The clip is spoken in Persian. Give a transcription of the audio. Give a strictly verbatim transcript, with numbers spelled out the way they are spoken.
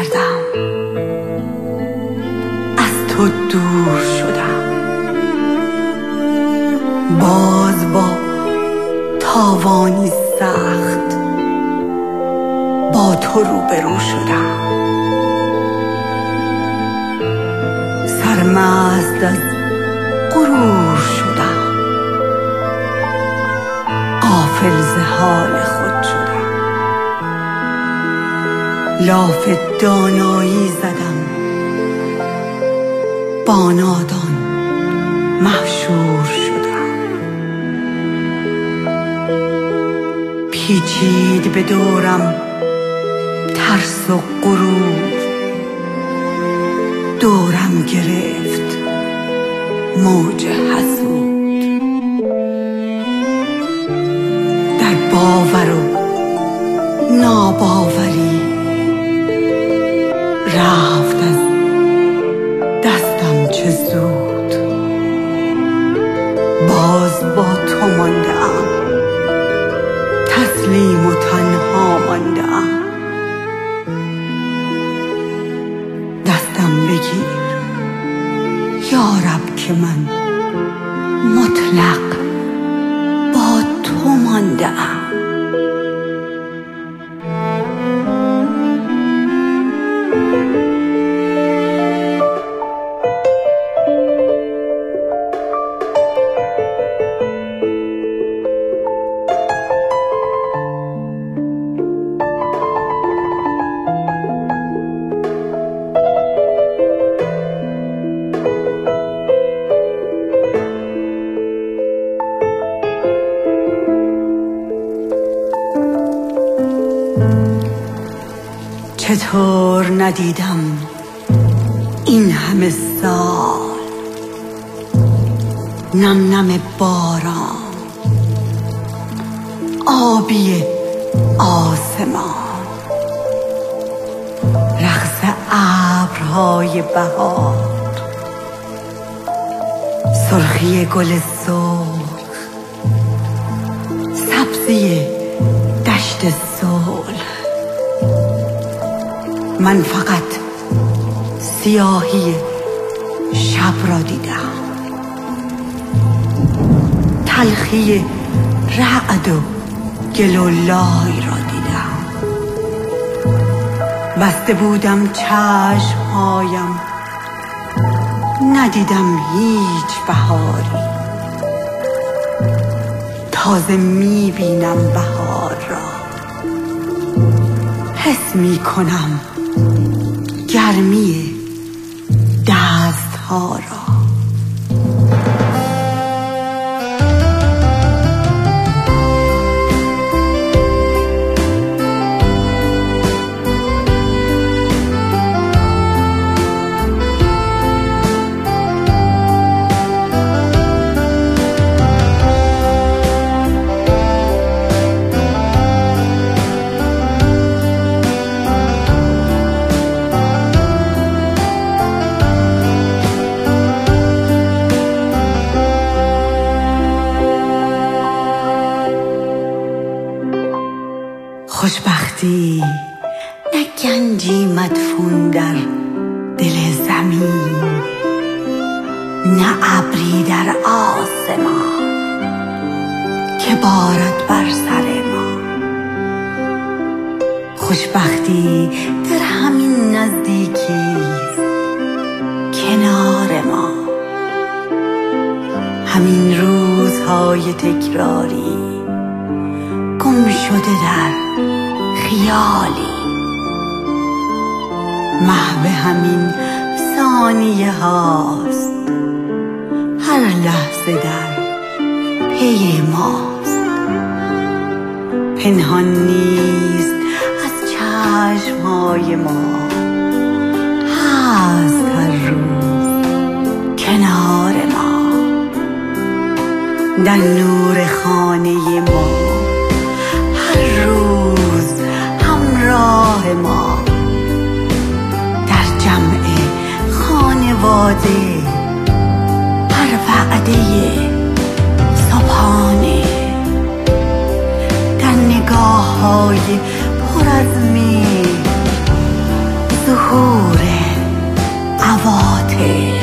کردم، از تو دور شدم، باز با تاوانی سخت با تو روبرو شدم. سرمست از غرور شدم، غافل ز حال خود شدم. لاف دانایی زدم، با نادان محشور شدم. پیچید به دورم ترس و غرور، دورم گرفت موج حسود. در باور و ناباوری رفت از دستم چه زود. باز با تو مانده ام، تسلیم و تنها مانده ام. دستم بگیر یا رب که من مطلق با تو مانده ام. چطور ندیدم این همه سال نم نم باران، آبی آسمان، رقص ابرهای بهار، سرخی گل سرخ، سبزی دشت صلح. من فقط سیاهی شب را دیدم، تلخی رعد و گل و لای را دیدم. بسته بودم چشمهایم، ندیدم هیچ بهاری. تازه میبینم بهار را، حس میکنم گرمی دستها را. خوشبختی نه گنجی مدفون در دل زمین، نه ابری در آسمان که بارد بر سر ما. خوشبختی در همین نزدیکی کنار ما، همین روزهای تکراری گم شده در خیالی. محو همین ثانیه هاست، هر لحظه در پی ماست. پنهان نیست از چشمهای ما، هست هر روز کنار ما. در نور خانه ما هر روز همراه ما، در جمع خانواده هر وعده صبحانه، در نگاه های پر از مهر ظهور عواطف